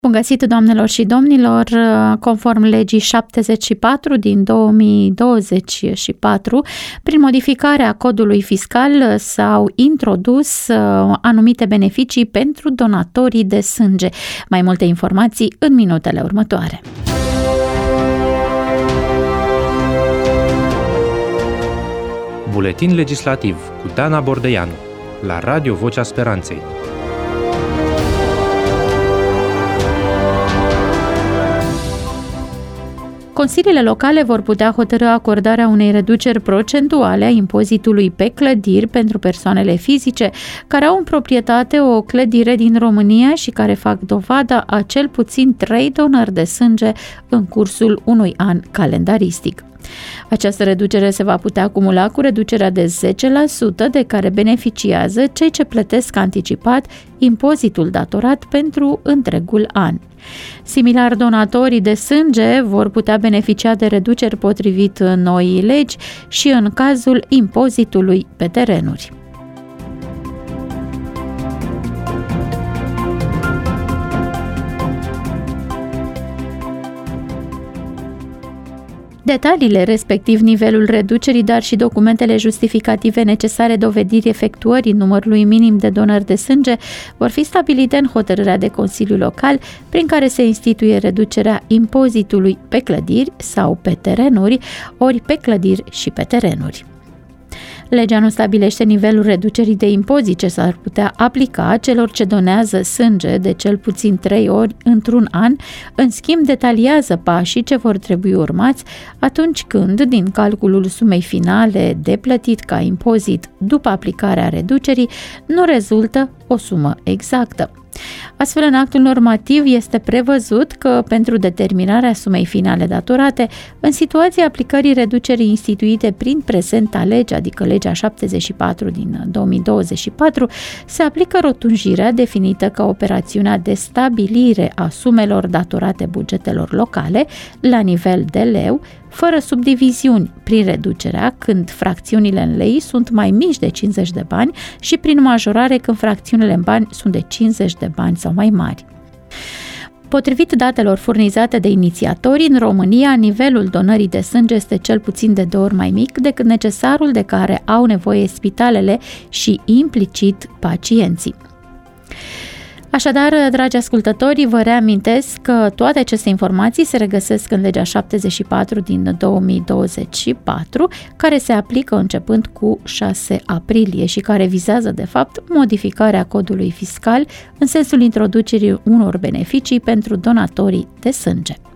Bun găsit, doamnelor și domnilor! Conform legii 74 din 2024, prin modificarea codului fiscal s-au introdus anumite beneficii pentru donatorii de sânge. Mai multe informații în minutele următoare. Buletin legislativ cu Dana Bordeianu la Radio Vocea Speranței. Consiliile locale vor putea hotărî acordarea unei reduceri procentuale a impozitului pe clădiri pentru persoanele fizice care au în proprietate o clădire din România și care fac dovada a cel puțin 3 donări de sânge în cursul unui an calendaristic. Această reducere se va putea acumula cu reducerea de 10% de care beneficiază cei ce plătesc anticipat impozitul datorat pentru întregul an. Similar, donatorii de sânge vor putea beneficia de reduceri potrivit noii legi și în cazul impozitului pe terenuri. Detaliile, respectiv nivelul reducerii, dar și documentele justificative necesare dovedirii efectuării numărului minim de donări de sânge vor fi stabilite în hotărârea de Consiliu Local, prin care se instituie reducerea impozitului pe clădiri sau pe terenuri, ori pe clădiri și pe terenuri. Legea nu stabilește nivelul reducerii de impozit ce s-ar putea aplica celor ce donează sânge de cel puțin 3 ori într-un an, în schimb detaliază pașii ce vor trebui urmați atunci când, din calculul sumei finale de plătit ca impozit după aplicarea reducerii, nu rezultă o sumă exactă. Astfel, în actul normativ este prevăzut că pentru determinarea sumei finale datorate, în situația aplicării reducerii instituite prin prezenta lege, adică legea 74 din 2024, se aplică rotunjirea definită ca operațiunea de stabilire a sumelor datorate bugetelor locale la nivel de leu, fără subdiviziuni, prin reducerea când fracțiunile în lei sunt mai mici de 50 de bani și prin majorare când fracțiunile în bani sunt de 50 de bani sau mai mari. Potrivit datelor furnizate de inițiatori, în România, nivelul donării de sânge este cel puțin de 2 ori mai mic decât necesarul de care au nevoie spitalele și implicit pacienții. Așadar, dragi ascultători, vă reamintesc că toate aceste informații se regăsesc în legea 74 din 2024, care se aplică începând cu 6 aprilie și care vizează, de fapt, modificarea codului fiscal în sensul introducerii unor beneficii pentru donatorii de sânge.